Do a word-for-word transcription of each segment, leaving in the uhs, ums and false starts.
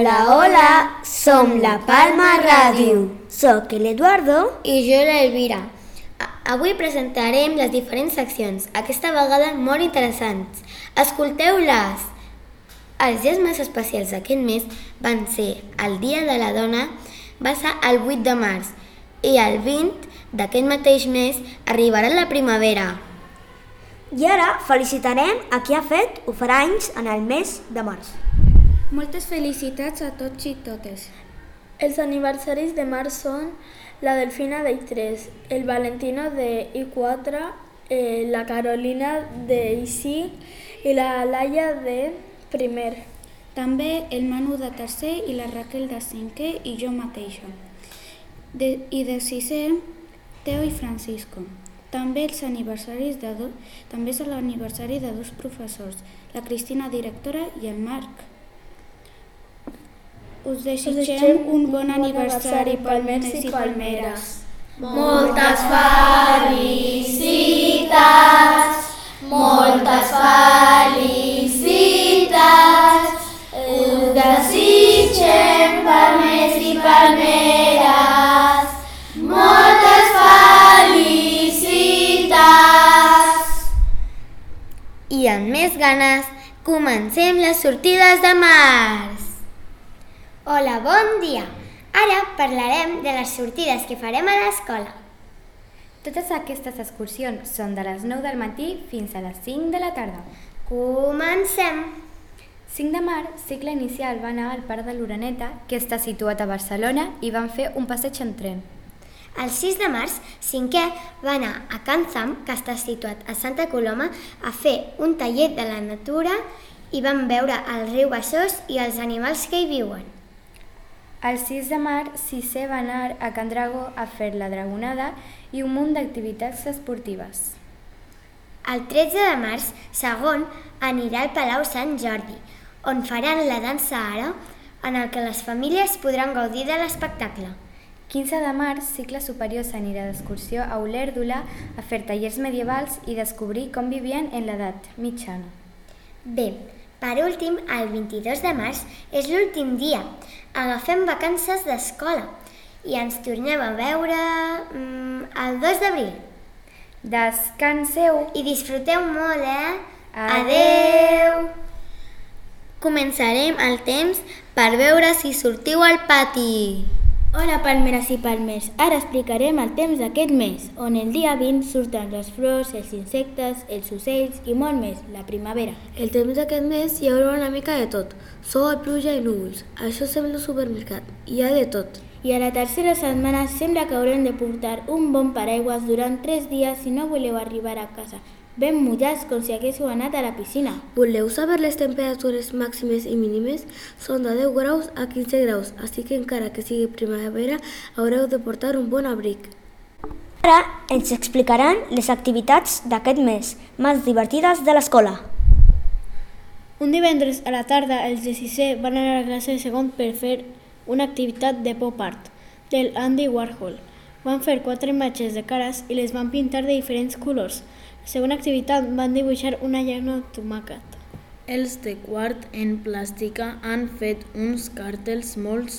Hola, hola, som la Palma Ràdio. Soc l'Eduardo i jo l'Elvira. Avui presentarem les diferents seccions, aquesta vegada molt interessants. Escolteu-les! Els dies més especials d'aquest mes van ser el Dia de la Dona, va ser el vuit de març, i el vint d'aquest mateix mes arribarà la primavera. I ara felicitarem a qui ha fet o farà anys en el mes de març. Moltes felicitats a tots i totes. Els aniversaris de març són la Delfina de I tres, el Valentino de I quatre, eh, la Carolina de I cinc i la Laia de primer. També el Manu de tercer i la Raquel de cinquè i jo mateixa. De, I de sisè, Teo i Francisco. També els aniversaris de do, també és l'aniversari de dos professors, la Cristina directora i el Marc. Us desitgem un bon aniversari, palmers i palmeres. Moltes felicitats, moltes felicitats. Us desitgem, palmers i palmeres, moltes felicitats. I amb més ganes, comencem les sortides de març. Hola, bon dia! Ara parlarem de les sortides que farem a l'escola. Totes aquestes excursions són de les nou del matí fins a les cinc de la tarda. Comencem! cinc de març, cicle inicial va anar al Parc de l'Oreneta, que està situat a Barcelona, i van fer un passeig en tren. El sis de març, cinquè va anar a Can Zam, que està situat a Santa Coloma, a fer un taller de la natura i van veure el riu Besòs i els animals que hi viuen. El sis de març, sisè va anar a Can Dragó a fer la dragonada i un munt d'activitats esportives. El tretze de març, segon, anirà al Palau Sant Jordi, on faran la dansa ara, en el que les famílies podran gaudir de l'espectacle. quinze de març, cicle superior s'anirà d'excursió a Olèrdola a fer tallers medievals i descobrir com vivien en l'edat mitjana. Bé, per últim, el vint-i-dos de març és l'últim dia. Agafem vacances d'escola i ens tornem a veure mm, el dos d'abril. Descanseu i disfruteu molt, eh? Adeu! Començarem el temps per veure si sortiu al pati. Hola, palmeres i palmers. Ara explicarem el temps d'aquest mes, on el dia vint surten les flors, els insectes, els ocells i molt més, la primavera. El temps d'aquest mes hi haurà una mica de tot. Sol, pluja i núvols. Això sembla un supermercat. Hi ha de tot. I a la tercera setmana sembla que haurem de portar un bon paraigües durant tres dies si no voleu arribar a casa ben mullats com si haguéssiu anat a la piscina. Voleu saber les temperatures màximes i mínimes? Són de deu graus a quinze graus, així que encara que sigui primavera haureu de portar un bon abric. Ara ens explicaran les activitats d'aquest mes més divertides de l'escola. Un divendres a la tarda els de sisè van anar a classe de segon per fer una activitat de pop art del Andy Warhol. Van fer quatre imatges de cares i les van pintar de diferents colors. La segona activitat van dibuixar una llana de tomàquet. Els de quart en plàstica han fet uns càrtels molt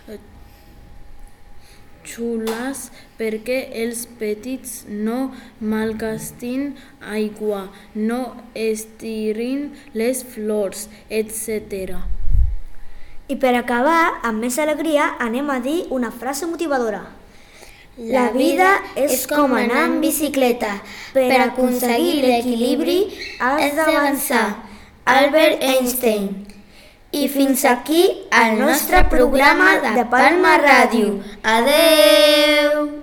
xules perquè els petits no malgastin aigua, no estirin les flors, etcètera. I per acabar, amb més alegria, anem a dir una frase motivadora. La vida és com anar en bicicleta. Per aconseguir l'equilibri has d'avançar. Albert Einstein. I fins aquí el nostre programa de Palma Ràdio. Adeu!